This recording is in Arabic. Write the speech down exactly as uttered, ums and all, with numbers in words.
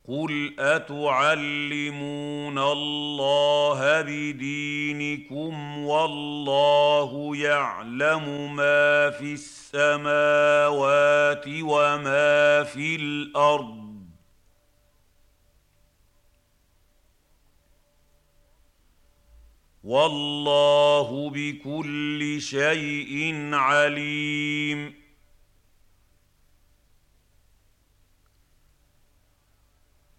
قُلْ أَتُعَلِّمُونَ اللَّهَ بِدِينِكُمْ وَاللَّهُ يَعْلَمُ مَا فِي السَّمَاوَاتِ وَمَا فِي الْأَرْضِ ۚ وَاللَّهُ بِكُلِّ شَيْءٍ عَلِيمٌ